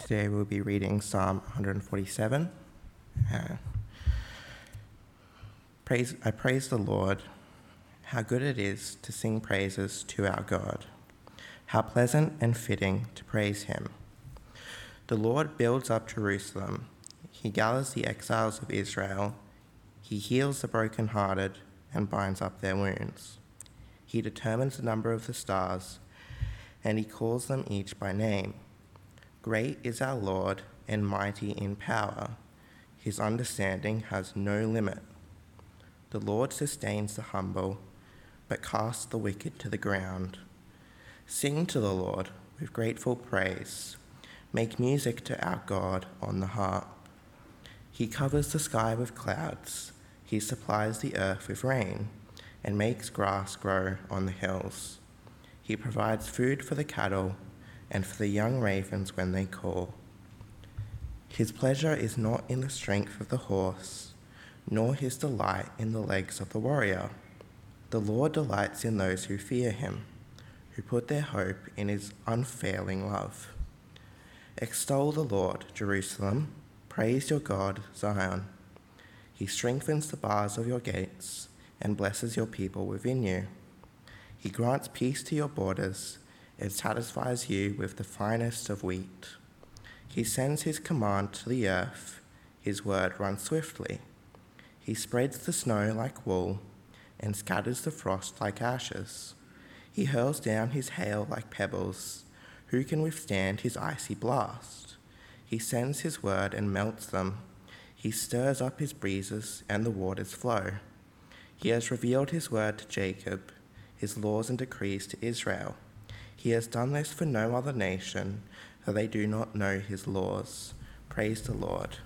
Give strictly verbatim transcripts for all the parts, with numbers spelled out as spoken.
Today we'll be reading Psalm one forty-seven. Uh, praise, I praise the Lord. How good it is to sing praises to our God. How pleasant and fitting to praise him. The Lord builds up Jerusalem. He gathers the exiles of Israel. He heals the brokenhearted and binds up their wounds. He determines the number of the stars, and he calls them each by name. Great is our Lord and mighty in power. His understanding has no limit. The Lord sustains the humble, but casts the wicked to the ground. Sing to the Lord with grateful praise. Make music to our God on the harp. He covers the sky with clouds. He supplies the earth with rain and makes grass grow on the hills. He provides food for the cattle and for the young ravens when they call. His pleasure is not in the strength of the horse, nor his delight in the legs of the warrior. The Lord delights in those who fear him, who put their hope in his unfailing love. Extol the Lord, Jerusalem. Praise your God, Zion. He strengthens the bars of your gates and blesses your people within you. He grants peace to your borders and satisfies you with the finest of wheat. He sends his command to the earth. His word runs swiftly. He spreads the snow like wool and scatters the frost like ashes. He hurls down his hail like pebbles. Who can withstand his icy blast? He sends his word and melts them. He stirs up his breezes and the waters flow. He has revealed his word to Jacob, his laws and decrees to Israel. He has done this for no other nation, for they do not know his laws. Praise the Lord.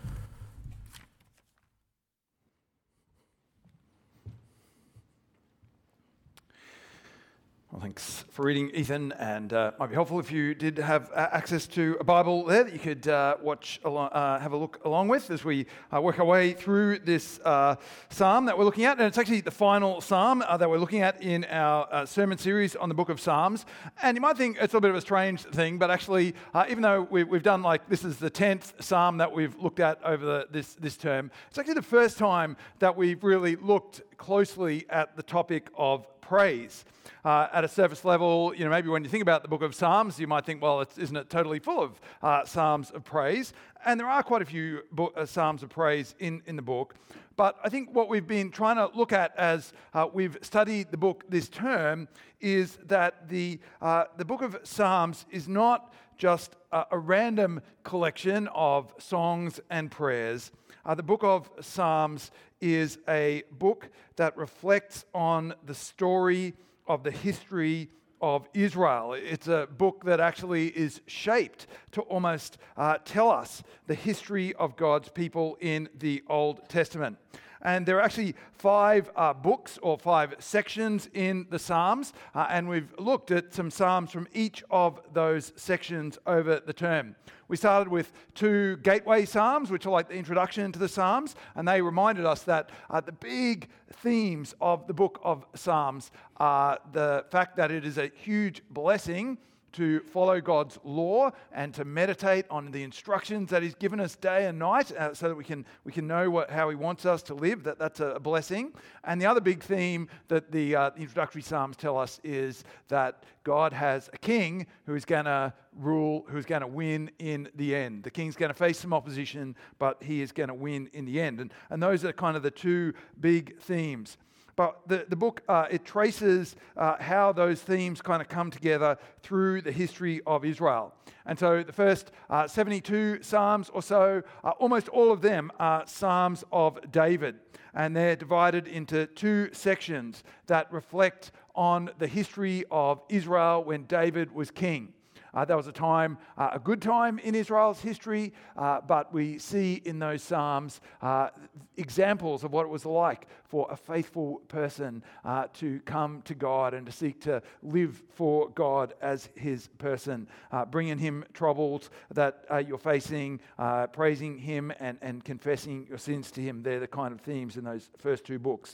Well, thanks for reading, Ethan, and uh, it might be helpful if you did have uh, access to a Bible there that you could uh, watch, along, uh, have a look along with as we uh, work our way through this uh, psalm that we're looking at. And it's actually the final psalm uh, that we're looking at in our uh, sermon series on the book of Psalms. And you might think it's a little bit of a strange thing, but actually, uh, even though we, we've done like, this is the tenth psalm that we've looked at over the, this, this term, it's actually the first time that we've really looked closely at the topic of praise. Uh, at a surface level, you know, maybe when you think about the book of Psalms, you might think, well, it's, isn't it totally full of uh, psalms of praise? And there are quite a few bo- uh, psalms of praise in, in the book. But I think what we've been trying to look at as uh, we've studied the book this term is that the uh, the book of Psalms is not just a, a random collection of songs and prayers. Uh, the book of Psalms is a book that reflects on the story of the history of Israel. It's a book that actually is shaped to almost uh, tell us the history of God's people in the Old Testament. And there are actually five uh, books or five sections in the Psalms, uh, and we've looked at some Psalms from each of those sections over the term. We started with two gateway Psalms, which are like the introduction to the Psalms, and they reminded us that uh, the big themes of the book of Psalms are the fact that it is a huge blessing to follow God's law and to meditate on the instructions that he's given us day and night uh, so that we can we can know what, how he wants us to live, that that's a blessing. And the other big theme that the, uh, the introductory Psalms tell us is that God has a king who is going to rule, who's going to win in the end. The king's going to face some opposition, but he is going to win in the end. And, and those are kind of the two big themes. But the, the book, uh, it traces uh, how those themes kind of come together through the history of Israel. And so the first uh, seventy-two Psalms or so, uh, almost all of them are Psalms of David. And they're divided into two sections that reflect on the history of Israel when David was king. Uh, that was a time, uh, a good time in Israel's history, uh, but we see in those Psalms uh, examples of what it was like for a faithful person uh, to come to God and to seek to live for God as his person, uh, bringing him troubles that uh, you're facing, uh, praising him and, and confessing your sins to him. They're the kind of themes in those first two books.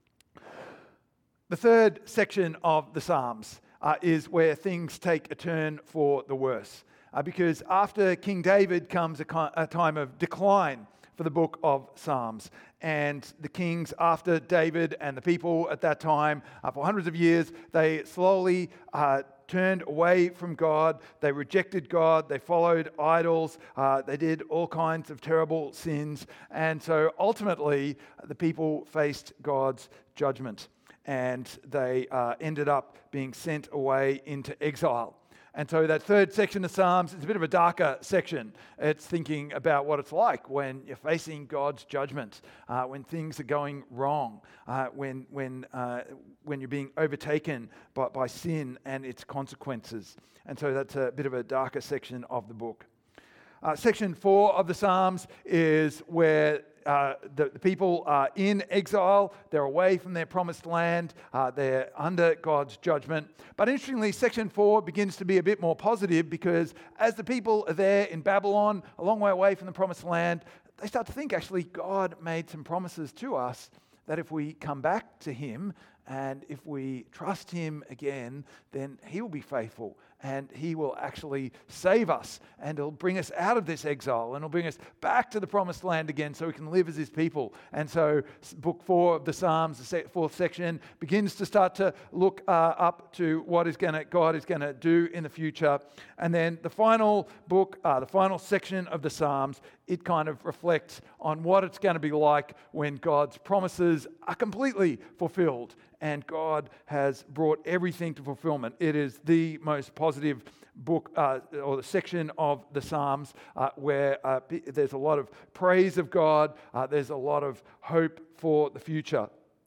The third section of the Psalms uh, is where things take a turn for the worse. uh, because after King David comes a, ki- a time of decline for the book of Psalms. And the kings after David and the people at that time, uh, for hundreds of years, they slowly uh, turned away from God. They rejected God. They followed idols. Uh, they did all kinds of terrible sins. And so ultimately, the people faced God's judgment. And they uh, ended up being sent away into exile. And so that third section of Psalms is a bit of a darker section. It's thinking about what it's like when you're facing God's judgment, uh, when things are going wrong, uh, when when uh, when you're being overtaken by, by sin and its consequences. And so that's a bit of a darker section of the book. Uh, section four of the Psalms is where uh, the, the people are in exile. They're away from their promised land. Uh, they're under God's judgment. But interestingly, section four begins to be a bit more positive because as the people are there in Babylon, a long way away from the promised land, they start to think actually God made some promises to us that if we come back to him and if we trust him again, then he will be faithful and he will actually save us and he'll bring us out of this exile and he'll bring us back to the promised land again so we can live as his people. And so book four of the Psalms, the fourth section, begins to start to look uh, up to what is going to God is going to do in the future. And then the final book, uh, the final section of the Psalms, it kind of reflects on what it's going to be like when God's promises are completely fulfilled and God has brought everything to fulfillment. It is the most positive book uh, or the section of the Psalms uh, where uh, there's a lot of praise of God, uh, there's a lot of hope for the future.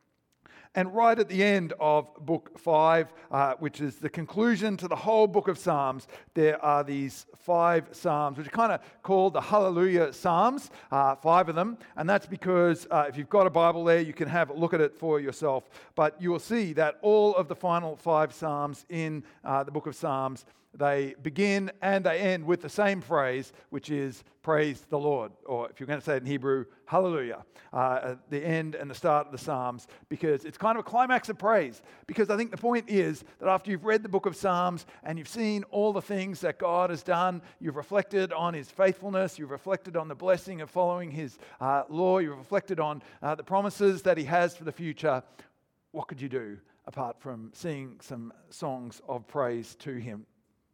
And right at the end of book five, uh, which is the conclusion to the whole book of Psalms, there are these five Psalms, which are kind of called the Hallelujah Psalms, uh, five of them. And that's because uh, if you've got a Bible there, you can have a look at it for yourself. But you will see that all of the final five Psalms in uh, the book of Psalms, they begin and they end with the same phrase, which is praise the Lord, or if you're going to say it in Hebrew, hallelujah, uh, at the end and the start of the Psalms, because it's kind of a climax of praise. Because I think the point is that after you've read the book of Psalms and you've seen all the things that God has done, you've reflected on his faithfulness, you've reflected on the blessing of following his uh, law, you've reflected on uh, the promises that he has for the future, what could you do apart from singing some songs of praise to him?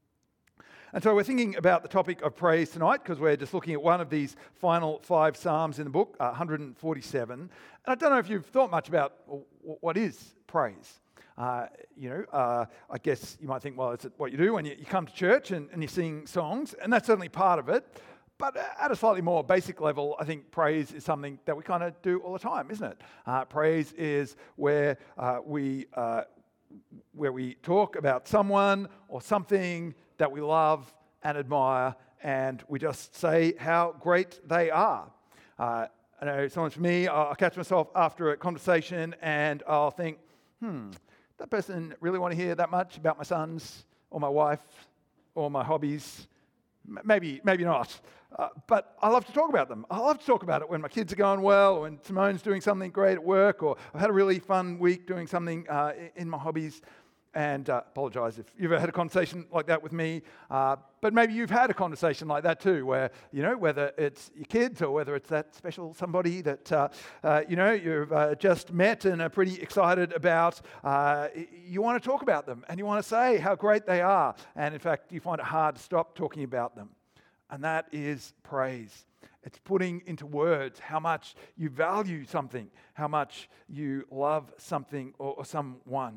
And so we're thinking about the topic of praise tonight because we're just looking at one of these final five Psalms in the book, uh, one hundred forty-seven. And I don't know if you've thought much about well, what is praise. Uh, you know, uh, I guess you might think, well, it's what you do when you, you come to church and, and you sing songs, and that's certainly part of it. But at a slightly more basic level, I think praise is something that we kind of do all the time, isn't it? Uh, praise is where uh, we uh, where we talk about someone or something that we love and admire, and we just say how great they are. Uh, I know sometimes for me, I'll catch myself after a conversation and I'll think, hmm, that person really want to hear that much about my sons or my wife or my hobbies? Maybe, maybe not. Uh, but I love to talk about them. I love to talk about it when my kids are going well, or when Simone's doing something great at work, or I've had a really fun week doing something uh, in my hobbies. And uh, apologise if you've ever had a conversation like that with me. Uh, but maybe you've had a conversation like that too, where, you know, whether it's your kids or whether it's that special somebody that, uh, uh, you know, you've uh, just met and are pretty excited about, uh, you want to talk about them and you want to say how great they are. And in fact, you find it hard to stop talking about them. And that is praise. It's putting into words how much you value something, how much you love something or, or someone.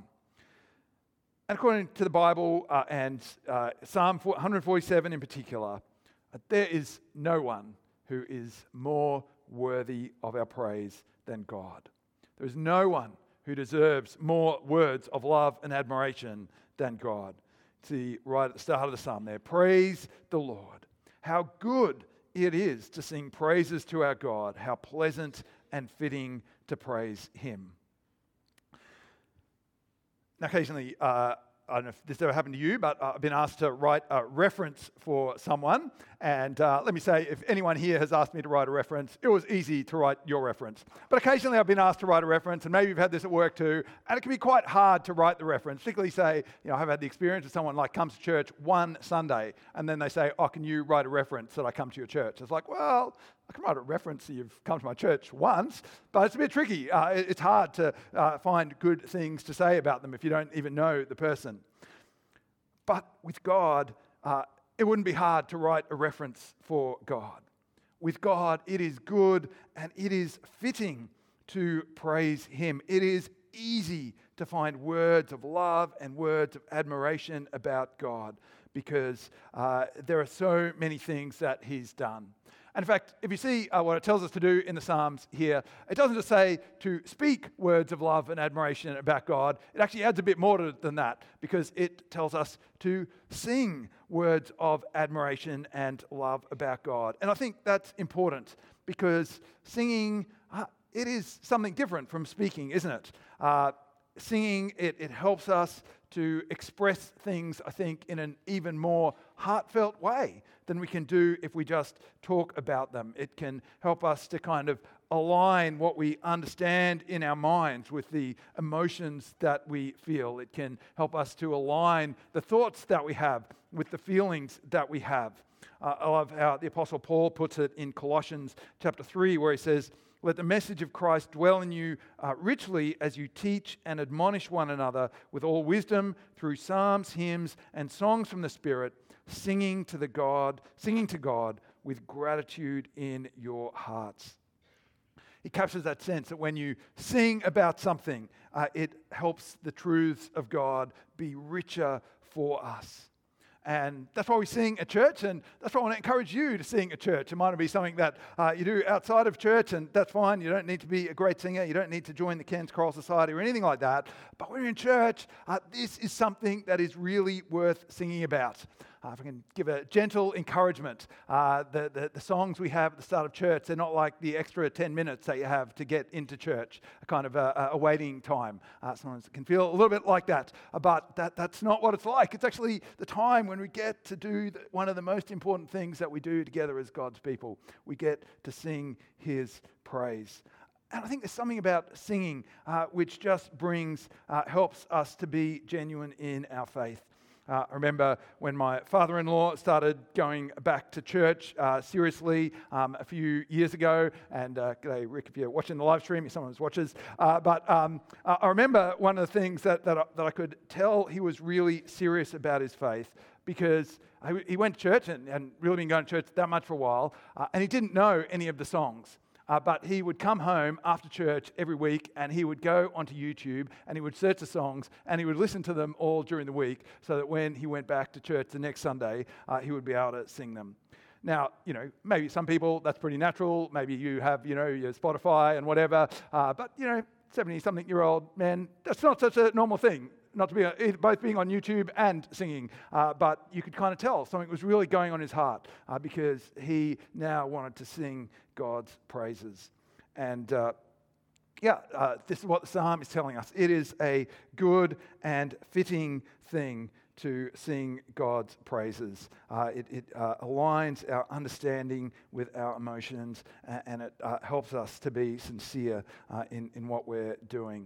And according to the Bible uh, and uh, Psalm one hundred forty-seven in particular, uh, there is no one who is more worthy of our praise than God. There is no one who deserves more words of love and admiration than God. See, right at the start of the psalm there, praise the Lord. How good it is to sing praises to our God. How pleasant and fitting to praise him. Now, occasionally, uh, I don't know if this ever happened to you, but I've been asked to write a reference for someone. And uh, let me say, if anyone here has asked me to write a reference, it was easy to write your reference. But occasionally I've been asked to write a reference, and maybe you've had this at work too, and it can be quite hard to write the reference. Particularly say, you know, I've had the experience of someone like comes to church one Sunday, and then they say, oh, can you write a reference that I come to your church? It's like, well, I can write a reference that you've come to my church once, but it's a bit tricky. Uh, it's hard to uh, find good things to say about them if you don't even know the person. But with God, uh, it wouldn't be hard to write a reference for God. With God, it is good and it is fitting to praise Him. It is easy to find words of love and words of admiration about God because uh, there are so many things that He's done. And in fact, if you see uh, what it tells us to do in the Psalms here, it doesn't just say to speak words of love and admiration about God. It actually adds a bit more to it than that because it tells us to sing words of admiration and love about God. And I think that's important because singing, uh, it is something different from speaking, isn't it? Uh, singing, it, it helps us to express things, I think, in an even more heartfelt way than we can do if we just talk about them. It can help us to kind of align what we understand in our minds with the emotions that we feel. It can help us to align the thoughts that we have with the feelings that we have. Uh, I love how the Apostle Paul puts it in Colossians chapter three, where he says, let the message of Christ dwell in you uh, richly as you teach and admonish one another with all wisdom through psalms, hymns, and songs from the Spirit, singing to the God, singing to God with gratitude in your hearts. He captures that sense that when you sing about something, uh, it helps the truths of God be richer for us. And that's why we sing at church, and that's why I want to encourage you to sing at church. It might be something that uh, you do outside of church, and that's fine. You don't need to be a great singer. You don't need to join the Cairns Choral Society or anything like that. But when you're in church, uh, this is something that is really worth singing about. Uh, if I can give a gentle encouragement, uh, the, the, the songs we have at the start of church, they're not like the extra ten minutes that you have to get into church, a kind of a, a waiting time. Uh, sometimes it can feel a little bit like that, uh, but that, that's not what it's like. It's actually the time when we get to do the, one of the most important things that we do together as God's people. We get to sing His praise. And I think there's something about singing uh, which just brings, uh, helps us to be genuine in our faith. Uh, I remember when my father-in-law started going back to church uh, seriously um, a few years ago, and uh, g'day Rick if you're watching the live stream, if someone watches, uh, but um, I remember one of the things that, that, I, that I could tell he was really serious about his faith because he went to church and, and really been going to church that much for a while, uh, and he didn't know any of the songs. Uh, but he would come home after church every week and he would go onto YouTube and he would search the songs and he would listen to them all during the week so that when he went back to church the next Sunday, uh, he would be able to sing them. Now, you know, maybe some people, that's pretty natural. Maybe you have, you know, your Spotify and whatever. Uh, but, you know, seventy-something-year-old man, that's not such a normal thing. Not to be a, both being on YouTube and singing, uh, but you could kind of tell something was really going on in his heart uh, because he now wanted to sing God's praises. And uh, yeah, uh, this is what the psalm is telling us. It is a good and fitting thing to sing God's praises. Uh, it it uh, aligns our understanding with our emotions, and, and it uh, helps us to be sincere uh, in, in what we're doing.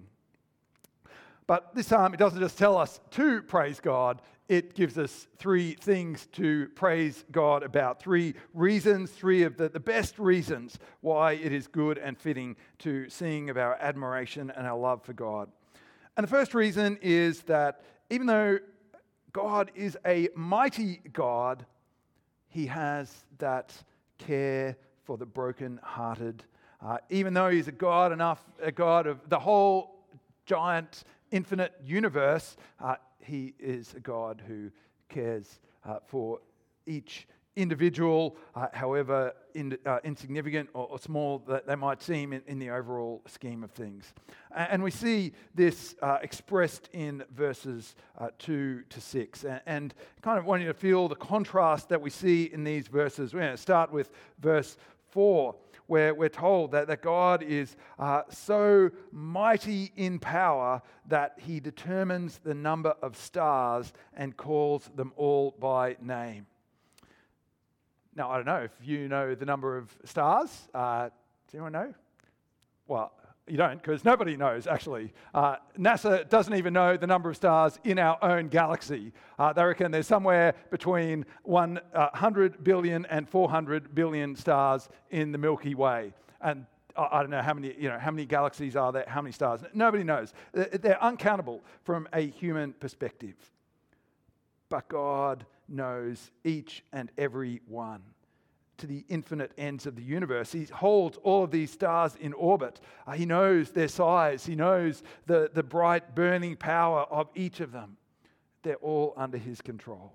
But this time, it doesn't just tell us to praise God, it gives us three things to praise God about. Three reasons, three of the, the best reasons why it is good and fitting to sing of our admiration and our love for God. And the first reason is that even though God is a mighty God, He has that care for the brokenhearted. Uh, even though He's a God enough, a God of the whole giant infinite universe, uh, He is a God who cares uh, for each individual, uh, however in, uh, insignificant or, or small that they might seem in, in the overall scheme of things. And, and we see this uh, expressed in verses uh, two to six. And, and kind of wanting to feel the contrast that we see in these verses. We're going to start with verse four, where we're told that, that God is uh, so mighty in power that he determines the number of stars and calls them all by name. Now, I don't know if you know the number of stars. Uh, does anyone know? Well, you don't, because nobody knows, actually. Uh, NASA doesn't even know the number of stars in our own galaxy. Uh, they reckon there's somewhere between one hundred billion and four hundred billion stars in the Milky Way. And I, I don't know how many, you know, how many galaxies are there, how many stars. Nobody knows. They're uncountable from a human perspective. But God knows each and every one, to the infinite ends of the universe. He holds all of these stars in orbit. Uh, he knows their size. He knows the, the bright burning power of each of them. They're all under his control.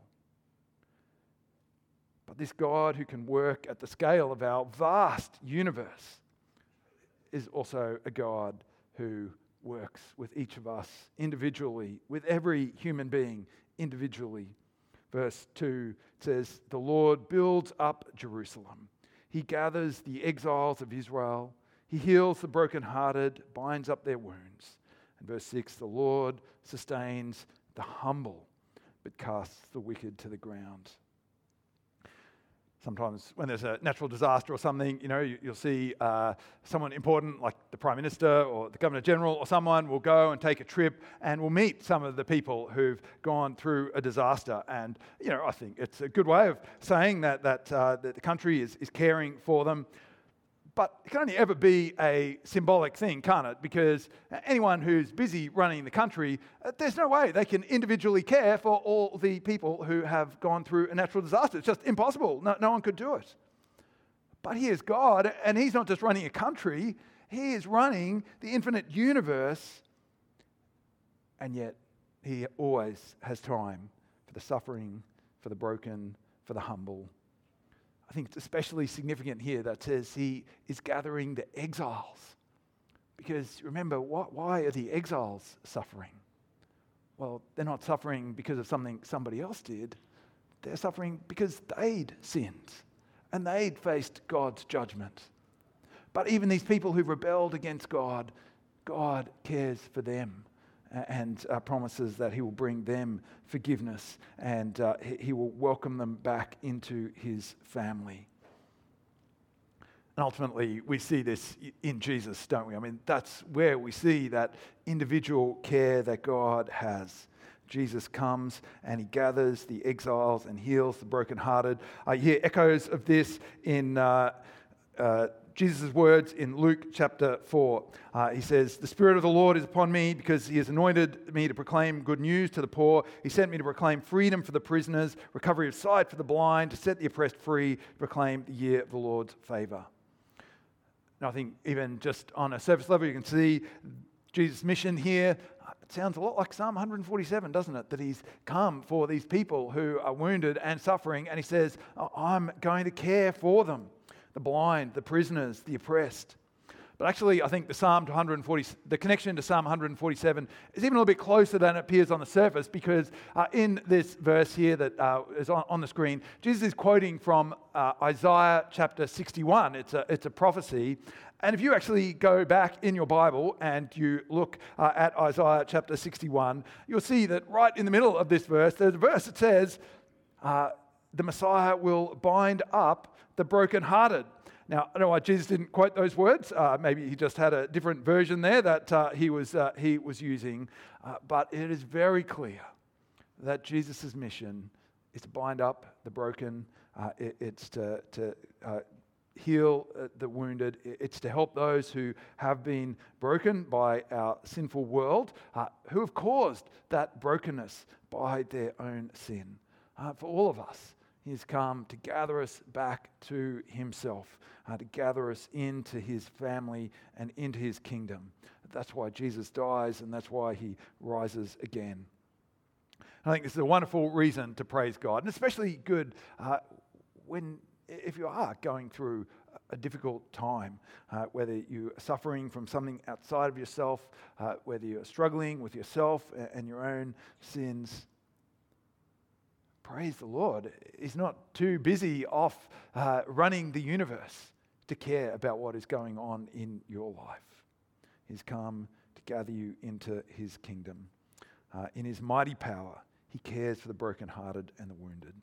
But this God who can work at the scale of our vast universe is also a God who works with each of us individually, with every human being individually. Verse two says, the Lord builds up Jerusalem. He gathers the exiles of Israel. He heals the brokenhearted, binds up their wounds. And verse six, the Lord sustains the humble, but casts the wicked to the ground. Sometimes when there's a natural disaster or something, you know, you, you'll see uh, someone important like the Prime Minister or the Governor General or someone will go and take a trip and will meet some of the people who've gone through a disaster. And, you know, I think it's a good way of saying that, that, uh, that the country is, is caring for them. But it can only ever be a symbolic thing, can't it? Because anyone who's busy running the country, uh, there's no way they can individually care for all the people who have gone through a natural disaster. It's just impossible. No, no one could do it. But here's God, and he's not just running a country, he is running the infinite universe, and yet he always has time for the suffering, for the broken, for the humble. I think it's especially significant here that says he is gathering the exiles. Because remember, what, why are the exiles suffering? Well, they're not suffering because of something somebody else did. They're suffering because they'd sinned and they'd faced God's judgment. But even these people who've rebelled against God, God cares for them and uh, promises that he will bring them forgiveness and uh, he, he will welcome them back into his family. And ultimately, we see this in Jesus, don't we? I mean, that's where we see that individual care that God has. Jesus comes and he gathers the exiles and heals the brokenhearted. I hear echoes of this in uh, uh, Jesus' words in Luke chapter four. Uh, he says, the Spirit of the Lord is upon me because he has anointed me to proclaim good news to the poor. He sent me to proclaim freedom for the prisoners, recovery of sight for the blind, to set the oppressed free, to proclaim the year of the Lord's favour. And I think even just on a surface level, you can see Jesus' mission here. It sounds a lot like Psalm one forty-seven, doesn't it? That he's come for these people who are wounded and suffering, and he says, I'm going to care for them. The blind, the prisoners, the oppressed. But actually, I think the Psalm one forty, the connection to Psalm one forty-seven is even a little bit closer than it appears on the surface, because uh, in this verse here that uh, is on, on the screen, Jesus is quoting from uh, Isaiah chapter sixty-one. It's a, it's a prophecy. And if you actually go back in your Bible and you look uh, at Isaiah chapter sixty-one, you'll see that right in the middle of this verse, there's a verse that says, uh, the Messiah will bind up the brokenhearted. Now, I don't know why Jesus didn't quote those words. Uh, maybe he just had a different version there that uh, he was uh, he was using. Uh, but it is very clear that Jesus' mission is to bind up the broken. Uh, it, it's to, to uh, heal uh, the wounded. It's to help those who have been broken by our sinful world, uh, who have caused that brokenness by their own sin. Uh, for all of us, he's come to gather us back to himself, uh, to gather us into his family and into his kingdom. That's why Jesus dies, and that's why he rises again. I think this is a wonderful reason to praise God, and especially good uh, when, if you are going through a difficult time, uh, whether you're suffering from something outside of yourself, uh, whether you're struggling with yourself and your own sins. Praise the Lord. He's not too busy off uh, running the universe to care about what is going on in your life. He's come to gather you into his kingdom. Uh, in his mighty power, he cares for the brokenhearted and the wounded.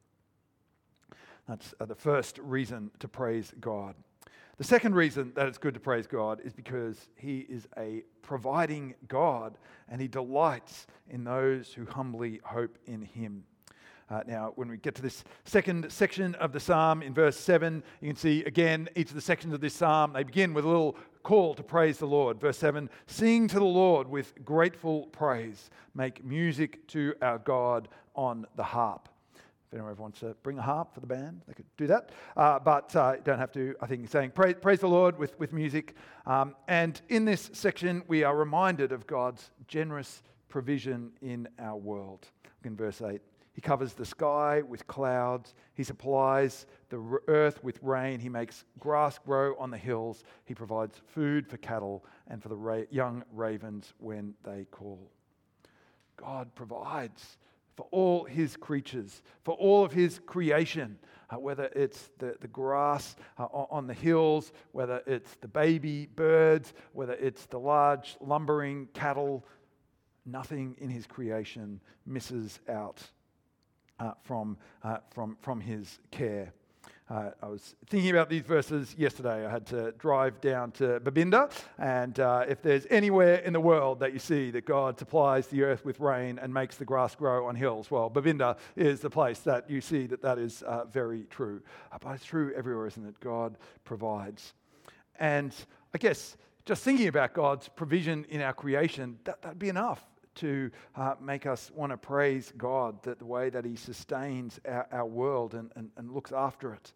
That's uh, the first reason to praise God. The second reason that it's good to praise God is because he is a providing God and he delights in those who humbly hope in him. Uh, now, when we get to this second section of the psalm in verse seven, you can see again each of the sections of this psalm, they begin with a little call to praise the Lord. Verse seven, sing to the Lord with grateful praise. Make music to our God on the harp. If anyone ever wants to bring a harp for the band, they could do that. Uh, but uh, you don't have to, I think, saying praise, praise the Lord with, with music. Um, and in this section, we are reminded of God's generous provision in our world. Look in verse eight. He covers the sky with clouds. He supplies the earth with rain. He makes grass grow on the hills. He provides food for cattle and for the ra- young ravens when they call. God provides for all his creatures, for all of his creation, uh, whether it's the, the grass uh, on the hills, whether it's the baby birds, whether it's the large lumbering cattle. Nothing in his creation misses out Uh, from, uh, from, from his care. Uh, I was thinking about these verses yesterday. I had to drive down to Babinda, and uh, if there's anywhere in the world that you see that God supplies the earth with rain and makes the grass grow on hills, well, Babinda is the place that you see that that is uh, very true. Uh, but it's true everywhere, isn't it? God provides. And I guess just thinking about God's provision in our creation, that, that'd be enough to uh, make us want to praise God, that the way that he sustains our, our world and, and, and looks after it.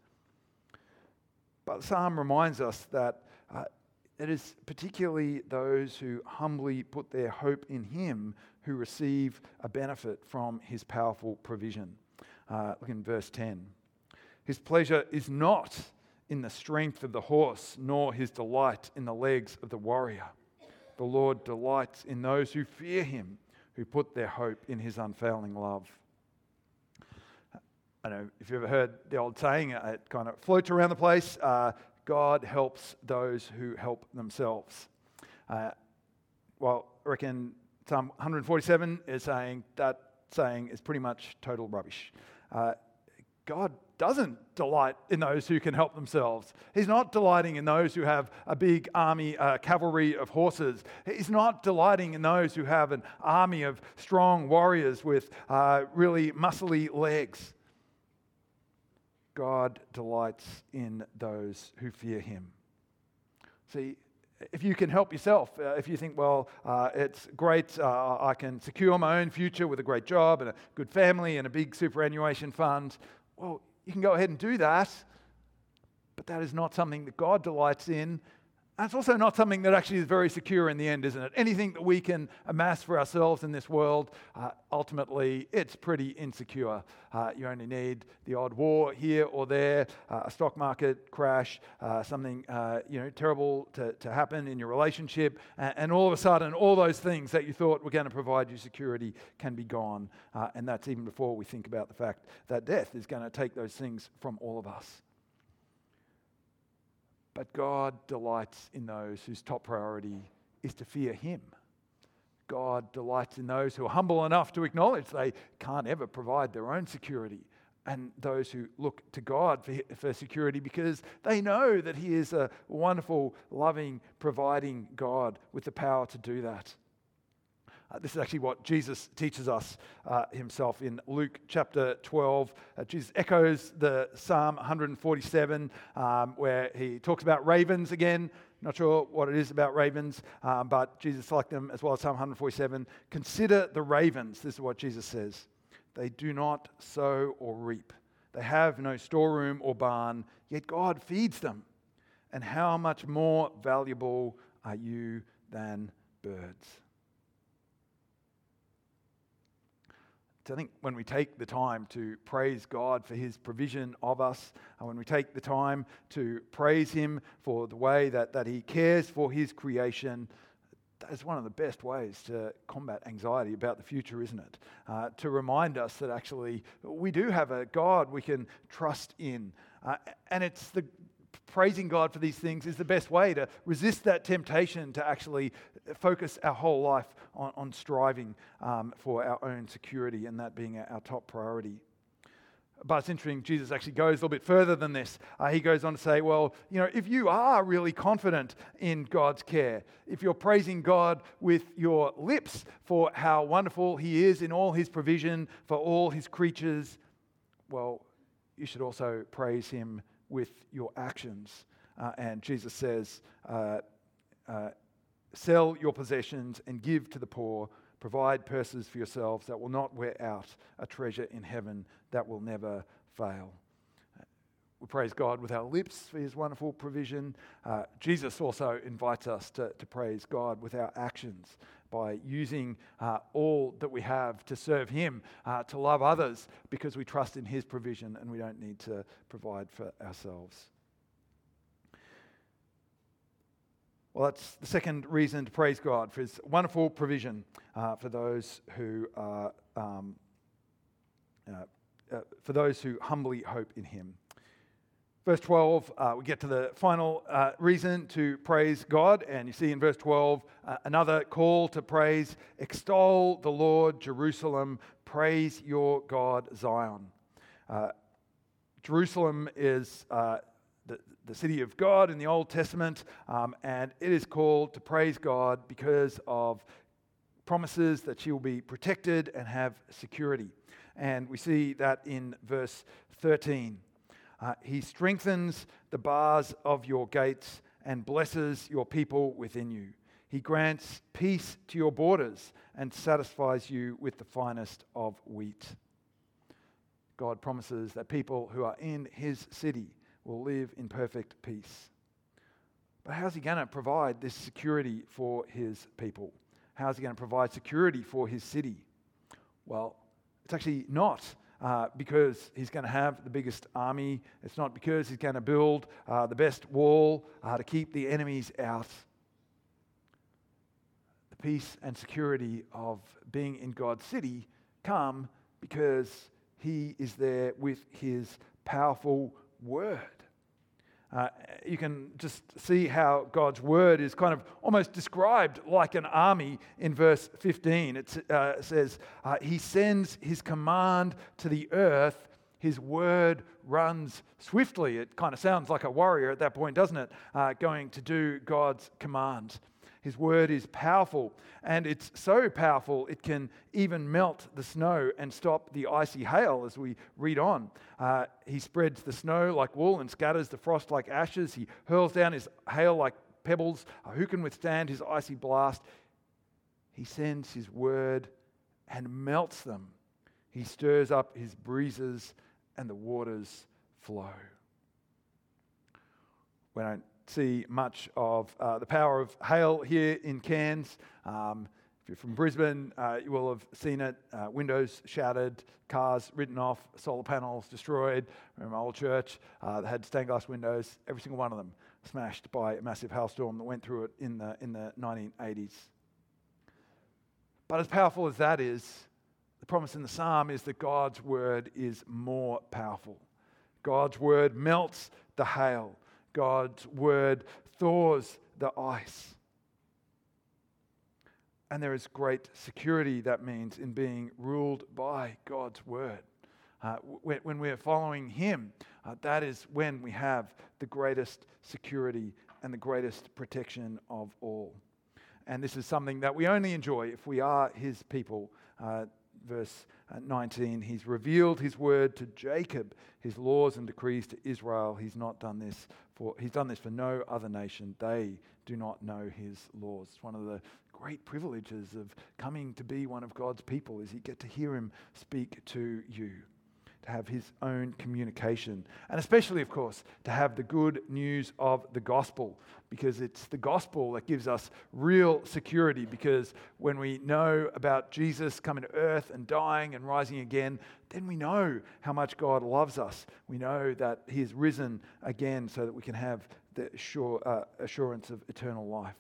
But the psalm reminds us that uh, it is particularly those who humbly put their hope in him who receive a benefit from his powerful provision. Uh, look in verse ten. His pleasure is not in the strength of the horse, nor his delight in the legs of the warrior. The Lord delights in those who fear him, who put their hope in his unfailing love. I don't know if you've ever heard the old saying, it kind of floats around the place, uh, God helps those who help themselves. Uh, well, I reckon Psalm one forty-seven is saying that saying is pretty much total rubbish. Uh, God doesn't delight in those who can help themselves. He's not delighting in those who have a big army, uh, cavalry of horses. He's not delighting in those who have an army of strong warriors with uh, really muscly legs. God delights in those who fear him. See, if you can help yourself, uh, if you think, well, uh, it's great, uh, I can secure my own future with a great job and a good family and a big superannuation fund, well, you can go ahead and do that, but that is not something that God delights in. And it's also not something that actually is very secure in the end, isn't it? Anything that we can amass for ourselves in this world, uh, ultimately, it's pretty insecure. Uh, you only need the odd war here or there, uh, a stock market crash, uh, something uh, you know terrible to, to happen in your relationship, and, and all of a sudden, all those things that you thought were going to provide you security can be gone. Uh, and that's even before we think about the fact that death is going to take those things from all of us. But God delights in those whose top priority is to fear him. God delights in those who are humble enough to acknowledge they can't ever provide their own security, and those who look to God for, for security because they know that he is a wonderful, loving, providing God with the power to do that. Uh, this is actually what Jesus teaches us uh, himself in Luke chapter twelve. Uh, Jesus echoes the Psalm one forty-seven um, where he talks about ravens again. Not sure what it is about ravens, um, but Jesus liked them as well as Psalm one forty-seven. Consider the ravens. This is what Jesus says. They do not sow or reap. They have no storeroom or barn, yet God feeds them. And how much more valuable are you than birds? So I think when we take the time to praise God for his provision of us, and when we take the time to praise him for the way that, that he cares for his creation, that is one of the best ways to combat anxiety about the future, isn't it? Uh, to remind us that actually we do have a God we can trust in. Uh, and it's the praising God for these things is the best way to resist that temptation to actually focus our whole life on, on striving um, for our own security and that being our, our top priority. But it's interesting, Jesus actually goes a little bit further than this. Uh, he goes on to say, well, you know, if you are really confident in God's care, if you're praising God with your lips for how wonderful He is in all His provision for all His creatures, well, you should also praise Him with your actions. Uh, and Jesus says, uh, uh, sell your possessions and give to the poor. Provide purses for yourselves that will not wear out, a treasure in heaven that will never fail. We praise God with our lips for His wonderful provision. Uh, Jesus also invites us to, to praise God with our actions by using uh, all that we have to serve Him, uh, to love others because we trust in His provision and we don't need to provide for ourselves. Well, that's the second reason to praise God, for His wonderful provision uh, for those who are, um, uh, uh, for those who humbly hope in Him. Verse twelve, uh, we get to the final uh, reason to praise God, and you see in verse twelve uh, another call to praise. Extol the Lord, Jerusalem, praise your God, Zion. Uh, Jerusalem is uh, the, the city of God in the Old Testament, um, and it is called to praise God because of promises that she will be protected and have security. And we see that in verse thirteen. Uh, he strengthens the bars of your gates and blesses your people within you. He grants peace to your borders and satisfies you with the finest of wheat. God promises that people who are in His city will live in perfect peace. But how's He going to provide this security for His people? How's He going to provide security for His city? Well, it's actually not Uh, because He's going to have the biggest army. It's not because He's going to build uh, the best wall uh, to keep the enemies out. The peace and security of being in God's city come because He is there with His powerful word. Uh, you can just see how God's word is kind of almost described like an army in verse fifteen. It uh, says, uh, He sends His command to the earth. His word runs swiftly. It kind of sounds like a warrior at that point, doesn't it? Uh, going to do God's command. His word is powerful, and it's so powerful it can even melt the snow and stop the icy hail as we read on. Uh, he spreads the snow like wool and scatters the frost like ashes. He hurls down His hail like pebbles. Uh, who can withstand His icy blast? He sends His word and melts them. He stirs up His breezes and the waters flow. We don't see much of uh, the power of hail here in Cairns. Um, if you're from Brisbane, uh, you will have seen it. Uh, windows shattered, cars written off, solar panels destroyed. Remember my old church uh, that had stained glass windows, every single one of them smashed by a massive hailstorm that went through it in the, in the nineteen eighties. But as powerful as that is, the promise in the psalm is that God's word is more powerful. God's word melts the hail. God's word thaws the ice. And there is great security, that means, in being ruled by God's word. Uh, when, when we're following Him, uh, that is when we have the greatest security and the greatest protection of all. And this is something that we only enjoy if we are His people. Uh, verse nineteen, He's revealed His word to Jacob, His laws and decrees to Israel. He's not done this for, He's done this for no other nation. They do not know His laws. It's one of the great privileges of coming to be one of God's people, is you get to hear Him speak to you, to have His own communication, and especially, of course, to have the good news of the gospel, because it's the gospel that gives us real security, because when we know about Jesus coming to earth and dying and rising again, then we know how much God loves us. We know that He is risen again so that we can have the sure, uh, assurance of eternal life.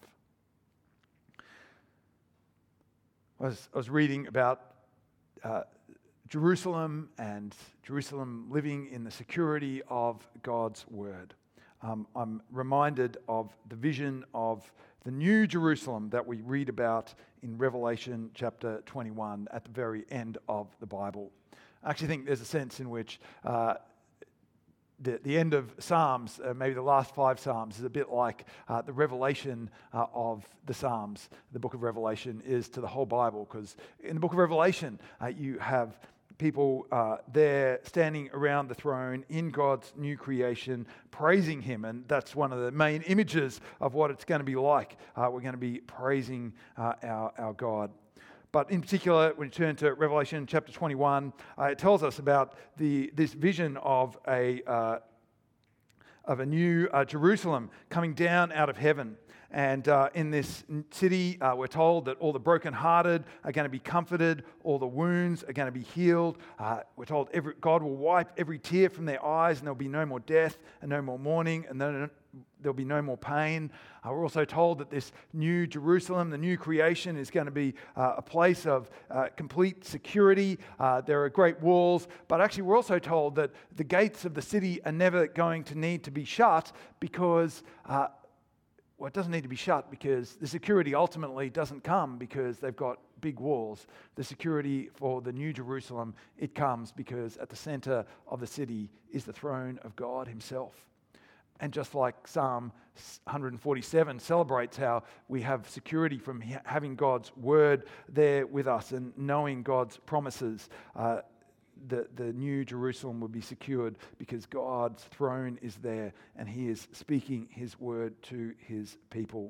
I was, I was reading about uh, Jerusalem and Jerusalem living in the security of God's word. um, I'm reminded of the vision of the New Jerusalem that we read about in Revelation chapter twenty-one at the very end of the Bible. I actually think there's a sense in which uh, the, the end of Psalms, uh, maybe the last five Psalms, is a bit like uh, the revelation uh, of the Psalms. The book of Revelation is to the whole Bible, because in the book of Revelation, uh, you have people uh, there standing around the throne in God's new creation, praising him. And that's one of the main images of what it's going to be like. Uh, we're going to be praising uh, our, our God. But in particular, when you turn to Revelation chapter twenty-one, uh, it tells us about the this vision of a uh, of a new uh, Jerusalem coming down out of heaven. And uh, in this city, uh, we're told that all the brokenhearted are going to be comforted, all the wounds are going to be healed. Uh, we're told every, God will wipe every tear from their eyes, and there'll be no more death and no more mourning, and no, there'll be no more pain. Uh, we're also told that this new Jerusalem, the new creation, is going to be uh, a place of uh, complete security. Uh, there are great walls, but actually we're also told that the gates of the city are never going to need to be shut because uh, Well, it doesn't need to be shut because the security ultimately doesn't come because they've got big walls. The security for the New Jerusalem, it comes because at the center of the city is the throne of God himself. And just like Psalm one forty-seven celebrates how we have security from having God's word there with us and knowing God's promises, uh, The, the New Jerusalem will be secured because God's throne is there and he is speaking his word to his people.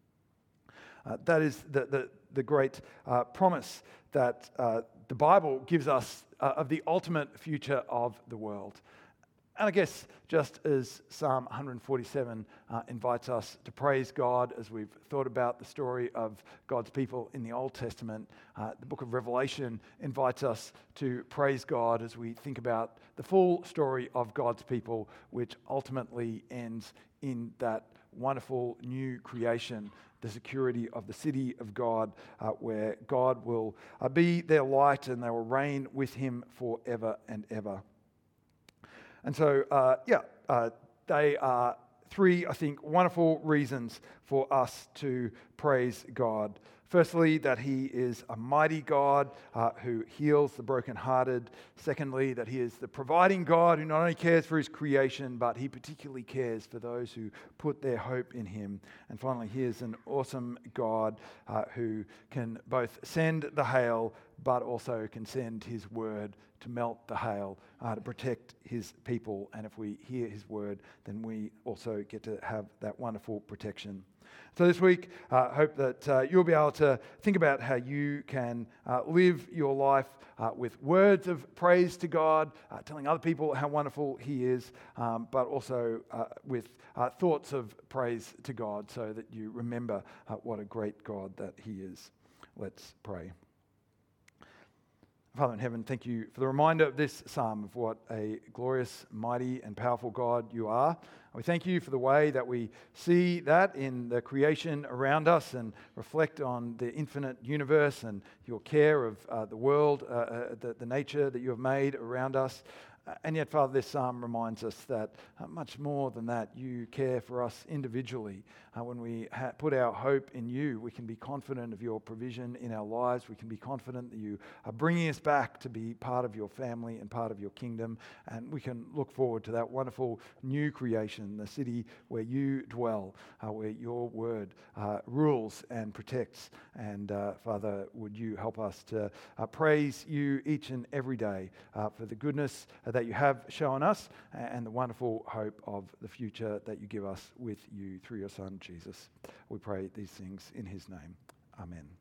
Uh, that is the, the, the great uh, promise that uh, the Bible gives us uh, of the ultimate future of the world. And I guess just as Psalm one forty-seven uh, invites us to praise God as we've thought about the story of God's people in the Old Testament, uh, the book of Revelation invites us to praise God as we think about the full story of God's people, which ultimately ends in that wonderful new creation, the security of the city of God, uh, where God will uh, be their light and they will reign with him forever and ever. And so, uh, yeah, uh, they are three, I think, wonderful reasons for us to praise God. Firstly, that he is a mighty God uh, who heals the brokenhearted. Secondly, that he is the providing God who not only cares for his creation, but he particularly cares for those who put their hope in him. And finally, he is an awesome God uh, who can both send the hail, but also can send his word to melt the hail, uh, to protect his people. And if we hear his word, then we also get to have that wonderful protection. So this week, I uh, hope that uh, you'll be able to think about how you can uh, live your life uh, with words of praise to God, uh, telling other people how wonderful he is, um, but also uh, with uh, thoughts of praise to God so that you remember uh, what a great God that he is. Let's pray. Father in heaven, thank you for the reminder of this psalm of what a glorious, mighty, and powerful God you are. We thank you for the way that we see that in the creation around us and reflect on the infinite universe and your care of uh, the world, uh, uh, the, the nature that you have made around us. Uh, and yet, Father, this psalm reminds us that uh, much more than that, you care for us individually. Uh, when we ha- put our hope in you, we can be confident of your provision in our lives. We can be confident that you are bringing us back to be part of your family and part of your kingdom. And we can look forward to that wonderful new creation, the city where you dwell, uh, where your word uh, rules and protects. And uh, Father, would you help us to uh, praise you each and every day uh, for the goodness that you have shown us and the wonderful hope of the future that you give us with you through your Son, Jesus. We pray these things in his name. Amen.